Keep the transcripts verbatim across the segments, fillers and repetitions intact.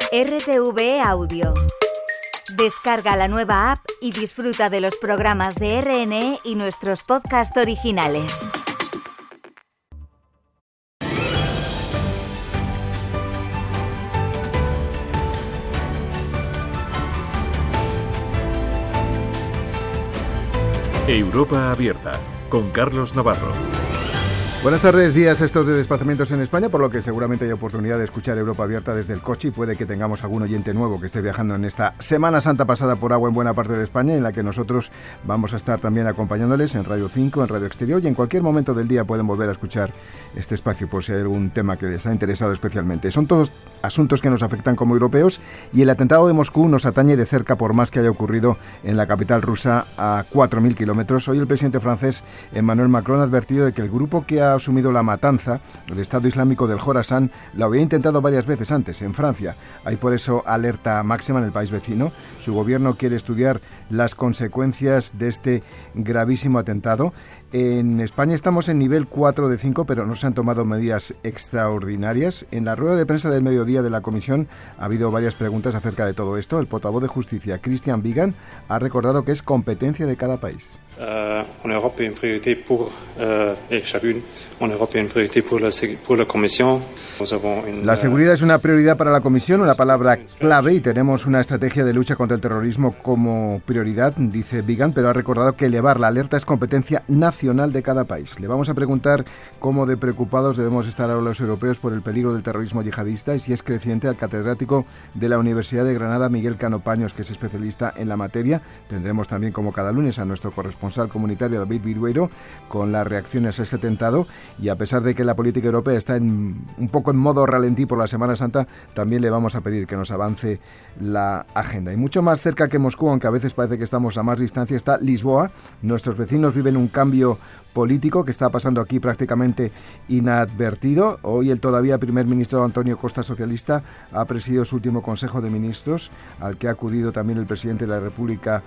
R T V E Audio. Descarga la nueva app y disfruta de los programas de R N E y nuestros podcasts originales. Europa Abierta, con Carlos Navarro. Buenas tardes, días estos de desplazamientos en España, por lo que seguramente hay oportunidad de escuchar Europa Abierta desde el coche y puede que tengamos algún oyente nuevo que esté viajando en esta Semana Santa pasada por agua en buena parte de España, en la que nosotros vamos a estar también acompañándoles en Radio cinco, en Radio Exterior, y en cualquier momento del día pueden volver a escuchar este espacio por si hay algún tema que les ha interesado especialmente. Son todos asuntos que nos afectan como europeos y el atentado de Moscú nos atañe de cerca, por más que haya ocurrido en la capital rusa a cuatro mil kilómetros. Hoy el presidente francés Emmanuel Macron ha advertido de que el grupo que ha Ha asumido la matanza, el Estado Islámico del Jorasán, lo había intentado varias veces antes, en Francia. Hay por eso alerta máxima en el país vecino. Su gobierno quiere estudiar las consecuencias de este gravísimo atentado. En España estamos en nivel cuatro de cinco, pero no se han tomado medidas extraordinarias. En la rueda de prensa del mediodía de la Comisión ha habido varias preguntas acerca de todo esto. El portavoz de Justicia, Christian Vigan, ha recordado que es competencia de cada país. Uh, en Europa hay una prioridad por uh, chacune. En Europa hay una prioridad por la, por la Comisión. La seguridad es una prioridad para la Comisión, una palabra clave, y tenemos una estrategia de lucha contra el terrorismo como prioridad, dice Vigan, pero ha recordado que elevar la alerta es competencia nacional de cada país. Le vamos a preguntar cómo de preocupados debemos estar ahora los europeos por el peligro del terrorismo yihadista y si es creciente al catedrático de la Universidad de Granada, Miguel Cano Paños, que es especialista en la materia. Tendremos también, como cada lunes, a nuestro corresponsal comunitario David Vidueiro con las reacciones a este atentado, y a pesar de que la política europea está en un poco en modo ralentí por la Semana Santa, también le vamos a pedir que nos avance la agenda. Y mucho más cerca que Moscú, aunque a veces parece que estamos a más distancia, está Lisboa. Nuestros vecinos viven un cambio político que está pasando aquí prácticamente inadvertido. Hoy el todavía primer ministro António Costa, socialista, ha presidido su último Consejo de Ministros, al que ha acudido también el presidente de la República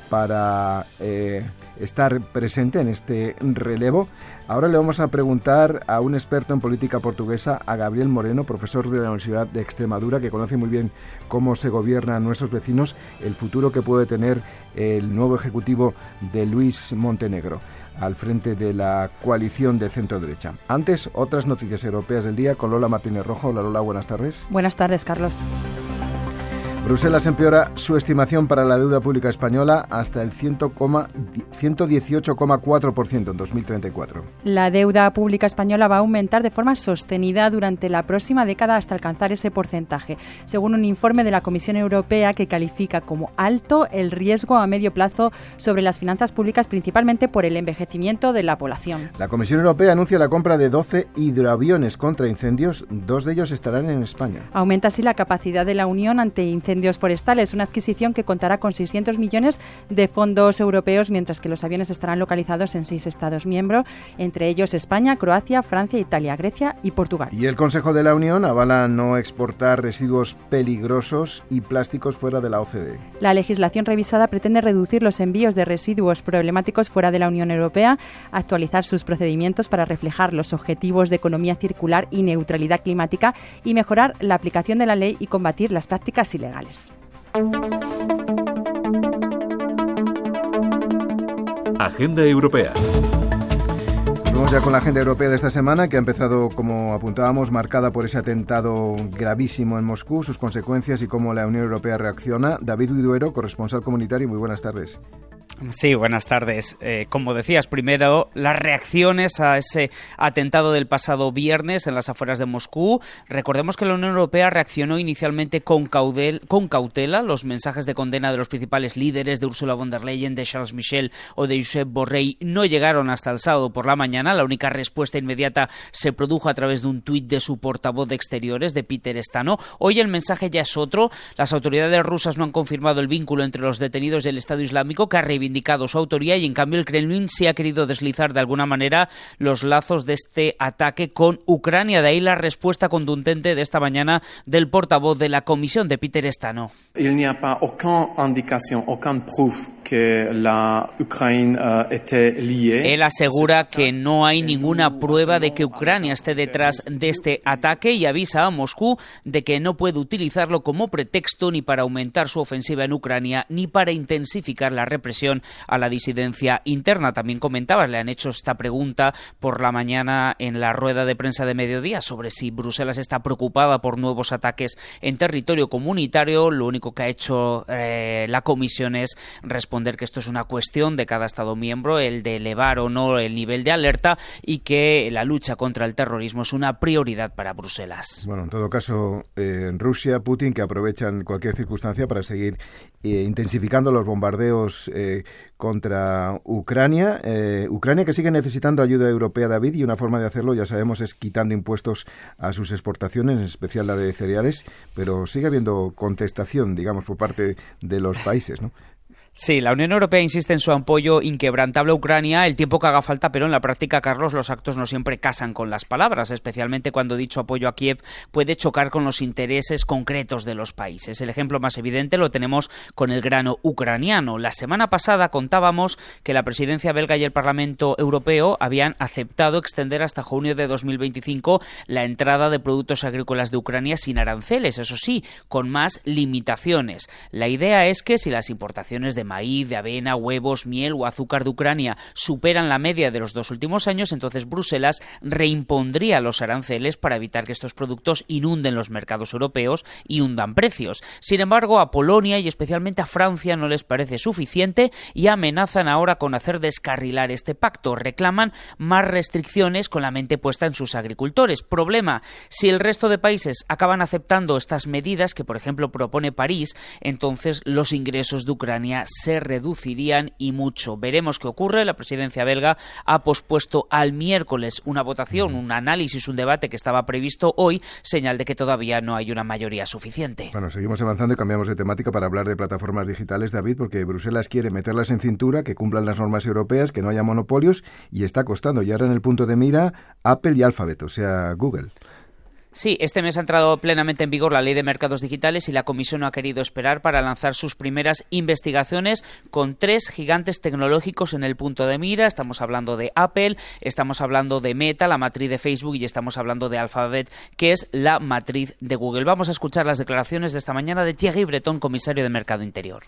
para eh, estar presente en este relevo. Ahora le vamos a preguntar a un experto en política portuguesa, a Gabriel Moreno, profesor de la Universidad de Extremadura, que conoce muy bien cómo se gobiernan nuestros vecinos, el futuro que puede tener el nuevo ejecutivo de Luis Montenegro al frente de la coalición de centro-derecha. Antes, otras noticias europeas del día con Lola Martínez Rojo. Hola Lola, buenas tardes. Buenas tardes, Carlos. Bruselas empeora su estimación para la deuda pública española hasta el ciento dieciocho coma cuatro por ciento en dos mil treinta y cuatro. La deuda pública española va a aumentar de forma sostenida durante la próxima década hasta alcanzar ese porcentaje, según un informe de la Comisión Europea que califica como alto el riesgo a medio plazo sobre las finanzas públicas, principalmente por el envejecimiento de la población. La Comisión Europea anuncia la compra de doce hidroaviones contra incendios, dos de ellos estarán en España. Aumenta así la capacidad de la Unión ante incendios Incendios forestales, una adquisición que contará con seiscientos millones de fondos europeos, mientras que los aviones estarán localizados en seis Estados miembros, entre ellos España, Croacia, Francia, Italia, Grecia y Portugal. Y el Consejo de la Unión avala no exportar residuos peligrosos y plásticos fuera de la O C D E. La legislación revisada pretende reducir los envíos de residuos problemáticos fuera de la Unión Europea, actualizar sus procedimientos para reflejar los objetivos de economía circular y neutralidad climática y mejorar la aplicación de la ley y combatir las prácticas ilegales. Agenda Europea. Vamos ya con la agenda europea de esta semana, que ha empezado, como apuntábamos, marcada por ese atentado gravísimo en Moscú, sus consecuencias y cómo la Unión Europea reacciona. David Vidueiro, corresponsal comunitario, muy buenas tardes. Sí, buenas tardes. Eh, como decías, primero las reacciones a ese atentado del pasado viernes en las afueras de Moscú. Recordemos que la Unión Europea reaccionó inicialmente con, caudel, con cautela. Los mensajes de condena de los principales líderes, de Ursula von der Leyen, de Charles Michel o de Josep Borrell, no llegaron hasta el sábado por la mañana. La única respuesta inmediata se produjo a través de un tuit de su portavoz de Exteriores, de Peter Stano. Hoy el mensaje ya es otro. Las autoridades rusas no han confirmado el vínculo entre los detenidos del Estado Islámico, que ha reivindicado su autoría, y en cambio el Kremlin sí ha querido deslizar de alguna manera los lazos de este ataque con Ucrania. De ahí la respuesta contundente de esta mañana del portavoz de la Comisión, de Peter Stano. Il n'y a pas aucune indication, aucune preuve que la Ucrania uh, esté liée. Él asegura que no hay ninguna prueba de que Ucrania esté detrás de este ataque y avisa a Moscú de que no puede utilizarlo como pretexto ni para aumentar su ofensiva en Ucrania ni para intensificar la represión a la disidencia interna. También comentabas, le han hecho esta pregunta por la mañana en la rueda de prensa de mediodía sobre si Bruselas está preocupada por nuevos ataques en territorio comunitario. Lo único que ha hecho eh, la Comisión es responder que esto es una cuestión de cada Estado miembro, el de elevar o no el nivel de alerta, y que la lucha contra el terrorismo es una prioridad para Bruselas. Bueno, en todo caso, eh, Rusia, Putin, que aprovechan cualquier circunstancia para seguir eh, intensificando los bombardeos eh, contra Ucrania. Eh, Ucrania que sigue necesitando ayuda europea, David, y una forma de hacerlo, ya sabemos, es quitando impuestos a sus exportaciones, en especial la de cereales, pero sigue habiendo contestación, digamos, por parte de los países, ¿no? Sí, la Unión Europea insiste en su apoyo inquebrantable a Ucrania el tiempo que haga falta, pero en la práctica, Carlos, los actos no siempre casan con las palabras, especialmente cuando dicho apoyo a Kiev puede chocar con los intereses concretos de los países. El ejemplo más evidente lo tenemos con el grano ucraniano. La semana pasada contábamos que la presidencia belga y el Parlamento Europeo habían aceptado extender hasta junio de dos mil veinticinco la entrada de productos agrícolas de Ucrania sin aranceles, eso sí, con más limitaciones. La idea es que si las importaciones de de maíz, de avena, huevos, miel o azúcar de Ucrania superan la media de los dos últimos años, entonces Bruselas reimpondría los aranceles para evitar que estos productos inunden los mercados europeos y hundan precios. Sin embargo, a Polonia y especialmente a Francia no les parece suficiente y amenazan ahora con hacer descarrilar este pacto. Reclaman más restricciones con la mente puesta en sus agricultores. Problema, si el resto de países acaban aceptando estas medidas que, por ejemplo, propone París, entonces los ingresos de Ucrania se reducirían y mucho. Veremos qué ocurre. La presidencia belga ha pospuesto al miércoles una votación, un análisis, un debate que estaba previsto hoy, señal de que todavía no hay una mayoría suficiente. Bueno, seguimos avanzando y cambiamos de temática para hablar de plataformas digitales, David, porque Bruselas quiere meterlas en cintura, que cumplan las normas europeas, que no haya monopolios, y está costando. Y ahora en el punto de mira Apple y Alphabet, o sea, Google. Sí, este mes ha entrado plenamente en vigor la Ley de Mercados Digitales y la Comisión no ha querido esperar para lanzar sus primeras investigaciones con tres gigantes tecnológicos en el punto de mira. Estamos hablando de Apple, estamos hablando de Meta, la matriz de Facebook, y estamos hablando de Alphabet, que es la matriz de Google. Vamos a escuchar las declaraciones de esta mañana de Thierry Breton, comisario de Mercado Interior.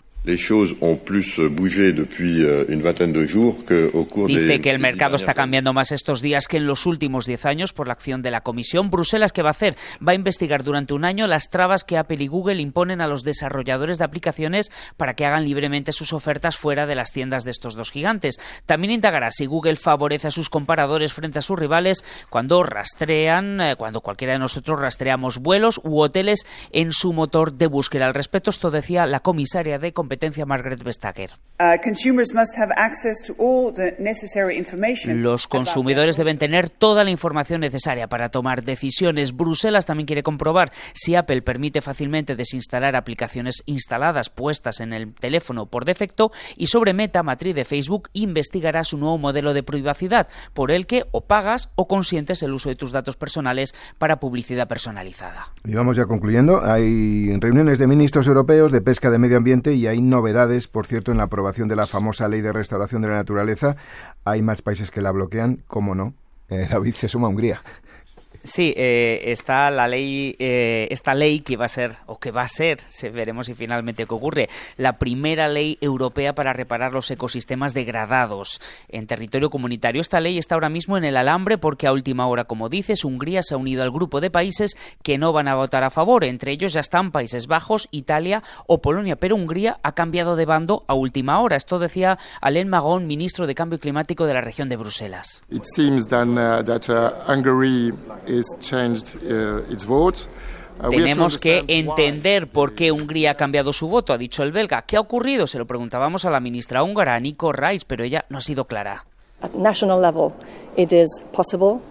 Dice que el mercado está cambiando más estos días que en los últimos diez años por la acción de la Comisión. Bruselas, ¿qué va a hacer? Va a investigar durante un año las trabas que Apple y Google imponen a los desarrolladores de aplicaciones para que hagan libremente sus ofertas fuera de las tiendas de estos dos gigantes. También indagará si Google favorece a sus comparadores frente a sus rivales cuando rastrean, eh, cuando cualquiera de nosotros rastreamos vuelos u hoteles en su motor de búsqueda. Al respecto, esto decía la comisaria de competencia Margrethe Vestager. Los consumidores deben tener toda la información necesaria para tomar decisiones. Bruselas también quiere comprobar si Apple permite fácilmente desinstalar aplicaciones instaladas puestas en el teléfono por defecto, y sobre Meta, matriz de Facebook, investigará su nuevo modelo de privacidad, por el que o pagas o consientes el uso de tus datos personales para publicidad personalizada. Y vamos ya concluyendo. Hay reuniones de ministros europeos de pesca, de medio ambiente, y hay novedades, por cierto, en la aprobación de la famosa Ley de Restauración de la Naturaleza. Hay más países que la bloquean, ¿cómo no? Eh, David, se suma Hungría. Sí, eh, está la ley, eh, esta ley que va a ser, o que va a ser, se, veremos si finalmente qué ocurre, la primera ley europea para reparar los ecosistemas degradados en territorio comunitario. Esta ley está ahora mismo en el alambre porque a última hora, como dices, Hungría se ha unido al grupo de países que no van a votar a favor. Entre ellos ya están Países Bajos, Italia o Polonia, pero Hungría ha cambiado de bando a última hora. Esto decía Alain Magón, ministro de Cambio Climático de la región de Bruselas. It seems then, uh, that uh, Hungary Changed, uh, its vote. Uh, Tenemos que entender por qué Hungría ha cambiado su voto, ha dicho el belga. ¿Qué ha ocurrido? Se lo preguntábamos a la ministra húngara, Nico Reis, pero ella no ha sido clara. At national level, it is possible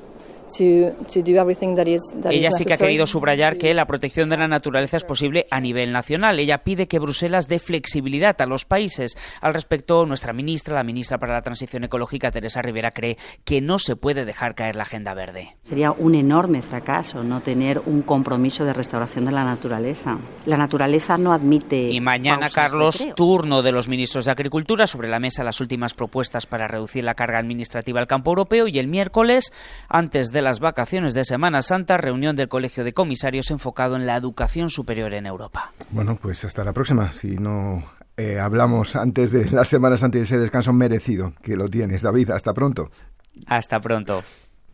Ella sí que ha querido subrayar que la protección de la naturaleza es posible a nivel nacional. Ella pide que Bruselas dé flexibilidad a los países. Al respecto, nuestra ministra, la ministra para la Transición Ecológica, Teresa Rivera, cree que no se puede dejar caer la agenda verde. Sería un enorme fracaso no tener un compromiso de restauración de la naturaleza. La naturaleza no admite. Y mañana, Carlos, turno de los ministros de Agricultura, sobre la mesa las últimas propuestas para reducir la carga administrativa al campo europeo, y el miércoles, antes de las vacaciones de Semana Santa, reunión del Colegio de Comisarios enfocado en la educación superior en Europa. Bueno, pues hasta la próxima. Si no eh, hablamos antes de la Semana Santa y ese descanso merecido que lo tienes, David. Hasta pronto. Hasta pronto.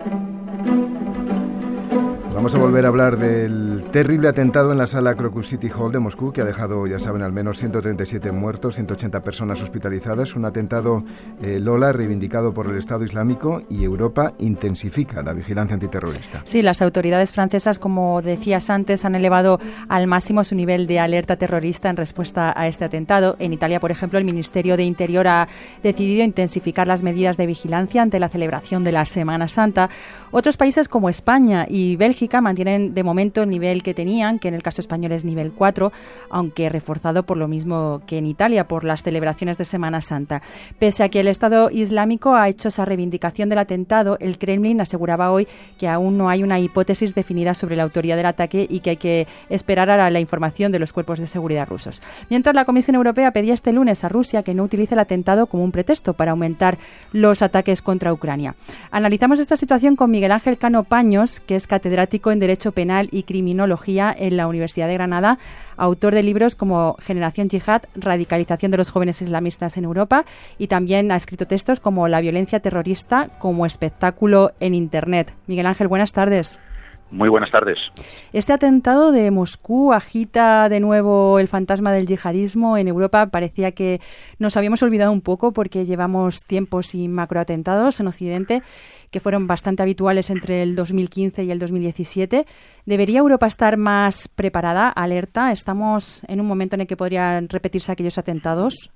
Vamos a volver a hablar del terrible atentado en la sala Crocus City Hall de Moscú, que ha dejado, ya saben, al menos ciento treinta y siete muertos, ciento ochenta personas hospitalizadas. Un atentado, eh, Lola, reivindicado por el Estado Islámico, y Europa intensifica la vigilancia antiterrorista. Sí, las autoridades francesas, como decías antes, han elevado al máximo su nivel de alerta terrorista en respuesta a este atentado. En Italia, por ejemplo, el Ministerio de Interior ha decidido intensificar las medidas de vigilancia ante la celebración de la Semana Santa. Otros países como España y Bélgica mantienen de momento el nivel que tenían, que en el caso español es nivel cuatro, aunque reforzado por lo mismo que en Italia, por las celebraciones de Semana Santa. Pese a que el Estado Islámico ha hecho esa reivindicación del atentado, el Kremlin aseguraba hoy que aún no hay una hipótesis definida sobre la autoría del ataque y que hay que esperar a la información de los cuerpos de seguridad rusos. Mientras, la Comisión Europea pedía este lunes a Rusia que no utilice el atentado como un pretexto para aumentar los ataques contra Ucrania. Analizamos esta situación con Miguel Ángel Cano Paños, que es catedrático en Derecho Penal y Criminología en la Universidad de Granada, autor de libros como Generación Yihad, Radicalización de los jóvenes islamistas en Europa, y también ha escrito textos como La violencia terrorista como espectáculo en Internet. Miguel Ángel, buenas tardes. Muy buenas tardes. Este atentado de Moscú agita de nuevo el fantasma del yihadismo en Europa. Parecía que nos habíamos olvidado un poco porque llevamos tiempos sin macroatentados en Occidente, que fueron bastante habituales entre el dos mil quince y el dos mil diecisiete. ¿Debería Europa estar más preparada, alerta? ¿Estamos en un momento en el que podrían repetirse aquellos atentados?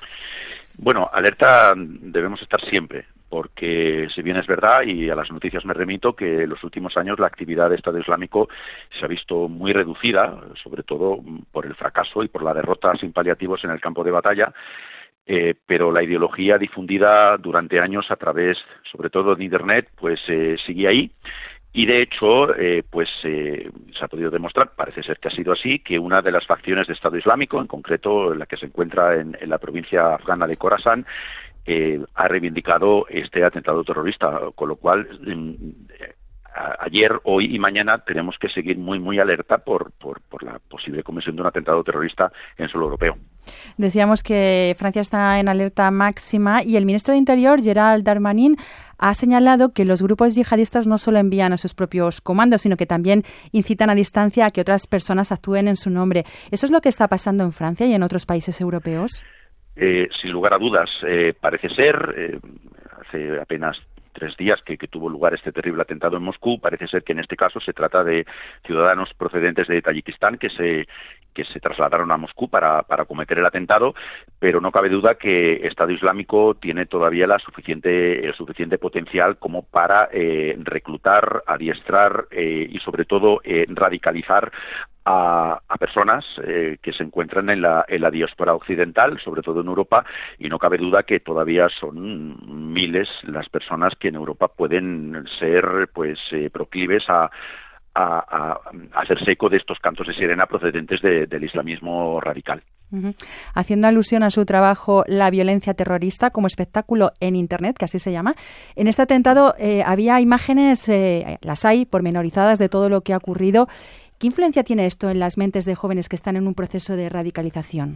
Bueno, alerta debemos estar siempre, porque si bien es verdad, y a las noticias me remito, que en los últimos años la actividad de Estado Islámico se ha visto muy reducida, sobre todo por el fracaso y por la derrota sin paliativos en el campo de batalla, eh, pero la ideología difundida durante años a través, sobre todo de Internet, pues eh, sigue ahí. Y de hecho, eh, pues eh, se ha podido demostrar, parece ser que ha sido así, que una de las facciones de Estado Islámico, en concreto la que se encuentra en, en la provincia afgana de Khorasan, eh, ha reivindicado este atentado terrorista, con lo cual eh, ayer, hoy y mañana tenemos que seguir muy muy alerta por, por, por la posible comisión de un atentado terrorista en suelo europeo. Decíamos que Francia está en alerta máxima y el ministro de Interior, Gerald Darmanin, ha señalado que los grupos yihadistas no solo envían a sus propios comandos, sino que también incitan a distancia a que otras personas actúen en su nombre. ¿Eso es lo que está pasando en Francia y en otros países europeos? Eh, sin lugar a dudas, eh, parece ser, eh, hace apenas tres días que, que tuvo lugar este terrible atentado en Moscú, parece ser que en este caso se trata de ciudadanos procedentes de Tayikistán que se que se trasladaron a Moscú para, para cometer el atentado, pero no cabe duda que Estado Islámico tiene todavía la suficiente el suficiente potencial como para eh, reclutar, adiestrar eh, y sobre todo eh, radicalizar A, a personas eh, que se encuentran en la, en la diáspora occidental, sobre todo en Europa, y no cabe duda que todavía son miles las personas que en Europa pueden ser pues eh, proclives a, a, a, a hacerse eco de estos cantos de sirena procedentes de, del islamismo radical. Uh-huh. Haciendo alusión a su trabajo La violencia terrorista como espectáculo en Internet, que así se llama, en este atentado eh, había imágenes, eh, las hay, pormenorizadas de todo lo que ha ocurrido. ¿Qué influencia tiene esto en las mentes de jóvenes que están en un proceso de radicalización?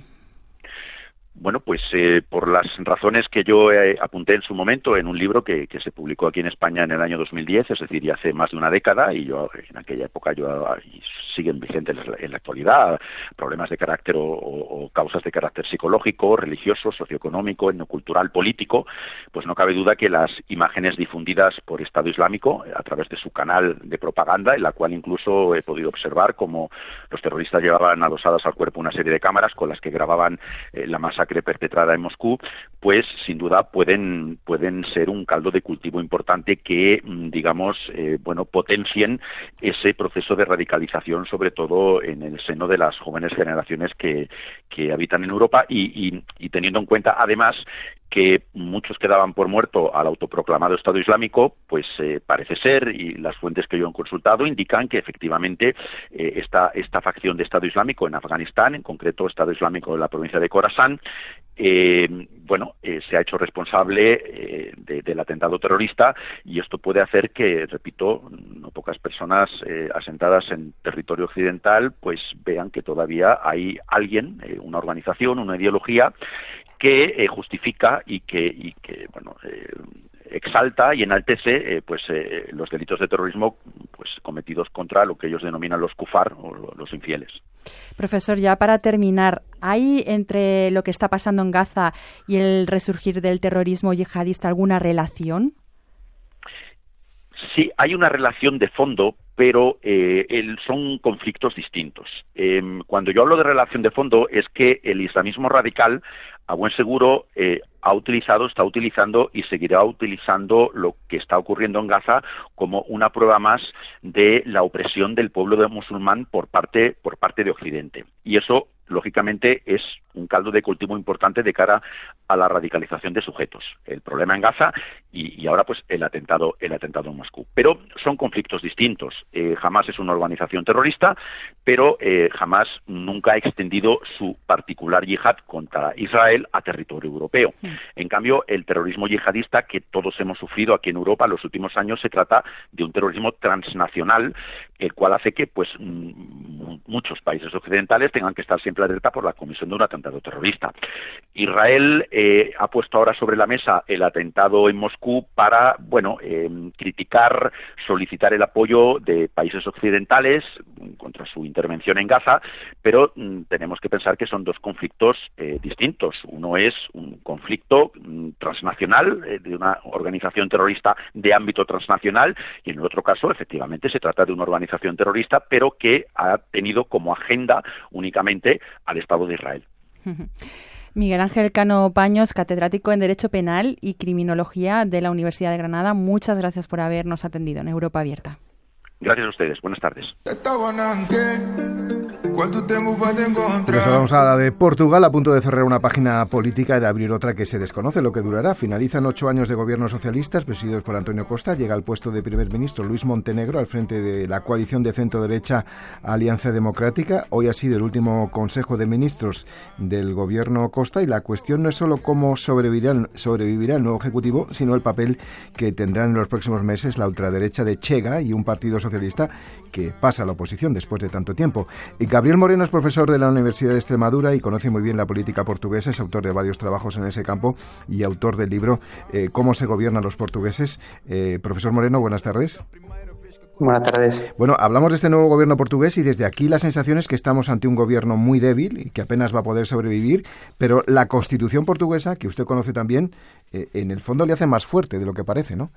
Bueno, pues eh, por las razones que yo eh, apunté en su momento en un libro que, que se publicó aquí en España en el año dos mil diez, es decir, ya hace más de una década, y yo en aquella época yo y siguen vigentes en la, en la actualidad, problemas de carácter o, o, o causas de carácter psicológico, religioso, socioeconómico, etnocultural, político, pues no cabe duda que las imágenes difundidas por Estado Islámico a través de su canal de propaganda, en la cual incluso he podido observar cómo los terroristas llevaban adosadas al cuerpo una serie de cámaras con las que grababan eh, la masacre masacre perpetrada en Moscú, pues sin duda pueden pueden ser un caldo de cultivo importante que, digamos, eh, bueno, potencien ese proceso de radicalización, sobre todo en el seno de las jóvenes generaciones que, que habitan en Europa y, y, y teniendo en cuenta, además, que muchos que daban por muerto al autoproclamado Estado Islámico, pues eh, parece ser, y las fuentes que yo he consultado indican que efectivamente eh, esta, esta facción de Estado Islámico en Afganistán, en concreto Estado Islámico de la provincia de Khorasan, eh, bueno, eh, se ha hecho responsable eh, de, del atentado terrorista, y esto puede hacer que, repito, no pocas personas eh, asentadas en territorio occidental pues vean que todavía hay alguien, eh, una organización, una ideología que eh, justifica y que, y que bueno, eh, exalta y enaltece eh, pues eh, los delitos de terrorismo pues cometidos contra lo que ellos denominan los kufar o los infieles. Profesor, ya para terminar, ¿hay entre lo que está pasando en Gaza y el resurgir del terrorismo yihadista alguna relación? Sí, hay una relación de fondo, pero eh, el, son conflictos distintos. Eh, cuando yo hablo de relación de fondo es que el islamismo radical, a buen seguro, eh, ha utilizado, está utilizando y seguirá utilizando lo que está ocurriendo en Gaza como una prueba más de la opresión del pueblo de musulmán por parte, por parte de Occidente. Y eso, lógicamente, es un caldo de cultivo importante de cara a la radicalización de sujetos. El problema en Gaza y, y ahora pues el atentado, el atentado en Moscú. Pero son conflictos distintos. Eh, Hamás es una organización terrorista, pero eh, Hamás nunca ha extendido su particular yihad contra Israel a territorio europeo. Sí. En cambio, el terrorismo yihadista que todos hemos sufrido aquí en Europa en los últimos años se trata de un terrorismo transnacional, el cual hace que pues m- muchos países occidentales tengan que estar siempre alerta por la comisión de un atentado terrorista. Israel eh, ha puesto ahora sobre la mesa el atentado en Moscú para, bueno, eh, criticar, solicitar el apoyo de países occidentales contra su intervención en Gaza, pero mm, tenemos que pensar que son dos conflictos eh, distintos. Uno es un conflicto mm, transnacional eh, de una organización terrorista de ámbito transnacional, y en el otro caso, efectivamente, se trata de una organización terrorista, pero que ha tenido como agenda únicamente al Estado de Israel. Miguel Ángel Cano Paños, catedrático en Derecho Penal y Criminología de la Universidad de Granada, muchas gracias por habernos atendido en Europa Abierta. Gracias a ustedes. Buenas tardes. Pues vamos a la de Portugal, a punto de cerrar una página política y de abrir otra que se desconoce lo que durará. Finalizan ocho años de gobiernos socialistas presididos por António Costa. Llega al puesto de primer ministro Luis Montenegro al frente de la coalición de centro-derecha Alianza Democrática. Hoy ha sido el último Consejo de Ministros del gobierno Costa y la cuestión no es solo cómo sobrevivirá, sobrevivirá el nuevo Ejecutivo, sino el papel que tendrán en los próximos meses la ultraderecha de Chega y un partido socialista que pasa a la oposición después de tanto tiempo. Y Gabriel Moreno es profesor de la Universidad de Extremadura y conoce muy bien la política portuguesa, es autor de varios trabajos en ese campo y autor del libro eh, Cómo se gobiernan los portugueses. Eh, profesor Moreno, buenas tardes. Buenas tardes. Bueno, hablamos de este nuevo gobierno portugués y desde aquí la sensación es que estamos ante un gobierno muy débil y que apenas va a poder sobrevivir, pero la Constitución portuguesa, que usted conoce también, eh, en el fondo le hace más fuerte de lo que parece, ¿no?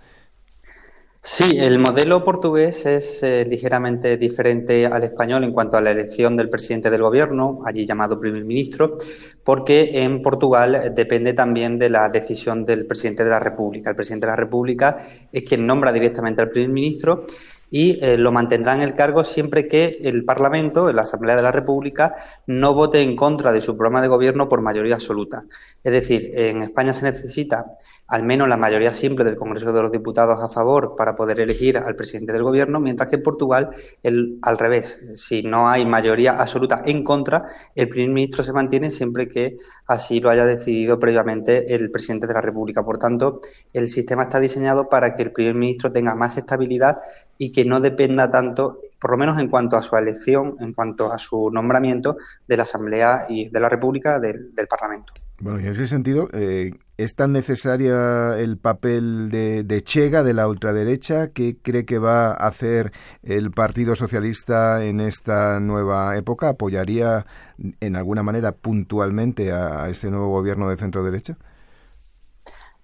Sí, el modelo portugués es eh, ligeramente diferente al español en cuanto a la elección del presidente del gobierno, allí llamado primer ministro, porque en Portugal depende también de la decisión del presidente de la República. El presidente de la República es quien nombra directamente al primer ministro y eh, lo mantendrá en el cargo siempre que el Parlamento, la Asamblea de la República, no vote en contra de su programa de gobierno por mayoría absoluta. Es decir, en España se necesita al menos la mayoría simple del Congreso de los Diputados a favor para poder elegir al presidente del gobierno, mientras que en Portugal, el, al revés, si no hay mayoría absoluta en contra, el primer ministro se mantiene siempre que así lo haya decidido previamente el presidente de la República. Por tanto, el sistema está diseñado para que el primer ministro tenga más estabilidad y que no dependa tanto, por lo menos en cuanto a su elección, en cuanto a su nombramiento, de la Asamblea y de la República, del, del Parlamento. Bueno, y en ese sentido, eh, ¿es tan necesaria el papel de, de Chega, de la ultraderecha? ¿Qué cree que va a hacer el Partido Socialista en esta nueva época? ¿Apoyaría en alguna manera puntualmente a, a ese nuevo gobierno de centro-derecha?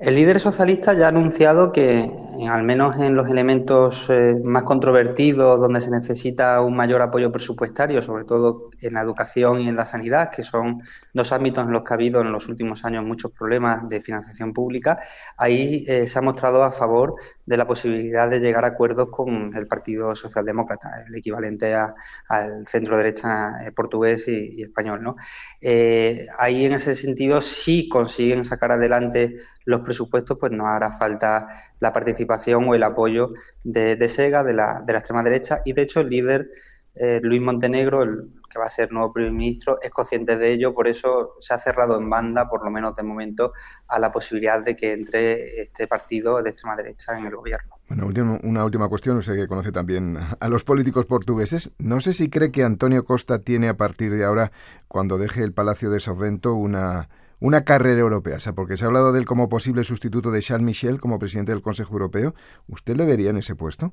El líder socialista ya ha anunciado que, al menos en los elementos eh, más controvertidos, donde se necesita un mayor apoyo presupuestario, sobre todo en la educación y en la sanidad, que son dos ámbitos en los que ha habido en los últimos años muchos problemas de financiación pública, ahí eh, se ha mostrado a favor de la posibilidad de llegar a acuerdos con el Partido Socialdemócrata, el equivalente a, al centro-derecha eh, portugués y, y español, ¿no? Eh, ahí, en ese sentido, si consiguen sacar adelante los presupuestos, pues no hará falta la participación o el apoyo de, de SEGA, de la, de la extrema derecha, y de hecho el líder eh, Luis Montenegro, el que va a ser nuevo primer ministro, es consciente de ello, por eso se ha cerrado en banda, por lo menos de momento, a la posibilidad de que entre este partido de extrema derecha en el gobierno. Bueno, último, una última cuestión, usted que conoce también a los políticos portugueses, no sé si cree que Antonio Costa tiene a partir de ahora, cuando deje el Palacio de Sorrento, una... una carrera europea, o sea, porque se ha hablado de él como posible sustituto de Charles Michel como presidente del Consejo Europeo. ¿Usted le vería en ese puesto?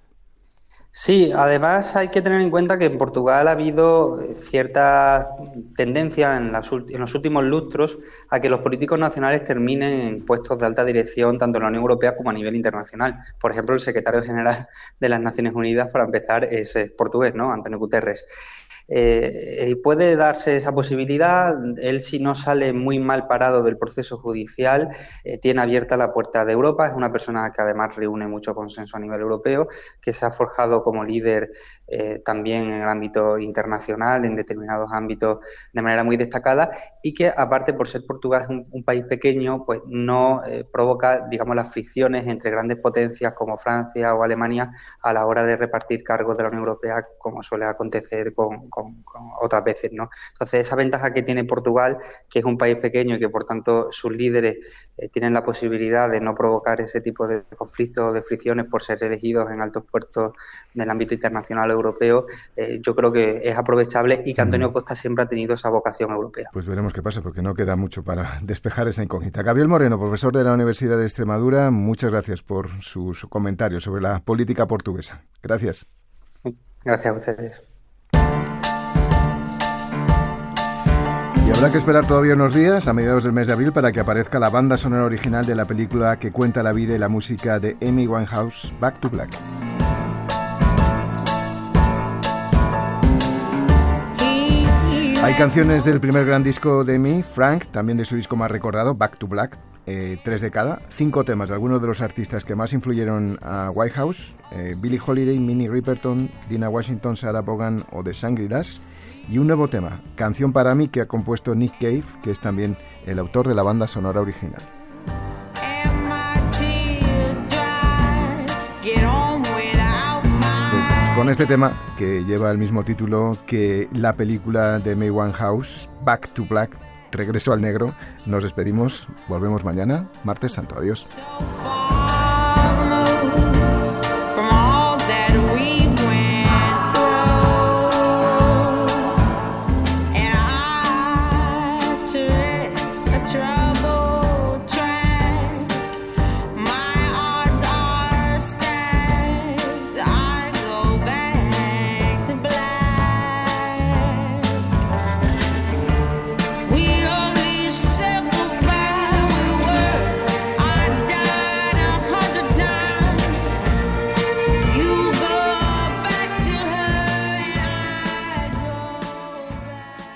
Sí, además hay que tener en cuenta que en Portugal ha habido cierta tendencia en, las, en los últimos lustros a que los políticos nacionales terminen en puestos de alta dirección tanto en la Unión Europea como a nivel internacional. Por ejemplo, el secretario general de las Naciones Unidas, para empezar, es, es portugués, ¿no? António Guterres. Eh, puede darse esa posibilidad. Él, si no sale muy mal parado del proceso judicial, eh, tiene abierta la puerta de Europa. Es una persona que además reúne mucho consenso a nivel europeo, que se ha forjado como líder eh, también en el ámbito internacional, en determinados ámbitos de manera muy destacada, y que aparte, por ser Portugal un, un país pequeño, pues no eh, provoca, digamos, las fricciones entre grandes potencias como Francia o Alemania a la hora de repartir cargos de la Unión Europea, como suele acontecer con Con, con otras veces, ¿no? Entonces, esa ventaja que tiene Portugal, que es un país pequeño y que, por tanto, sus líderes eh, tienen la posibilidad de no provocar ese tipo de conflictos o de fricciones por ser elegidos en altos puestos del ámbito internacional europeo, eh, yo creo que es aprovechable y que Antonio Costa siempre ha tenido esa vocación europea. Pues veremos qué pasa, porque no queda mucho para despejar esa incógnita. Gabriel Moreno, profesor de la Universidad de Extremadura, muchas gracias por sus comentarios sobre la política portuguesa. Gracias. Gracias a ustedes. Y habrá que esperar todavía unos días, a mediados del mes de abril, para que aparezca la banda sonora original de la película que cuenta la vida y la música de Amy Winehouse, Back to Black. Hay canciones del primer gran disco de Amy, Frank, también de su disco más recordado, Back to Black, eh, tres de cada, cinco temas de algunos de los artistas que más influyeron a Winehouse, eh, Billie Holiday, Minnie Riperton, Dina Washington, Sarah Vaughan o The Shangri-Las, y un nuevo tema, Canción para mí, que ha compuesto Nick Cave, que es también el autor de la banda sonora original. Pues con este tema, que lleva el mismo título que la película de Amy Winehouse, Back to Black, Regreso al Negro, nos despedimos, volvemos mañana, martes santo, adiós.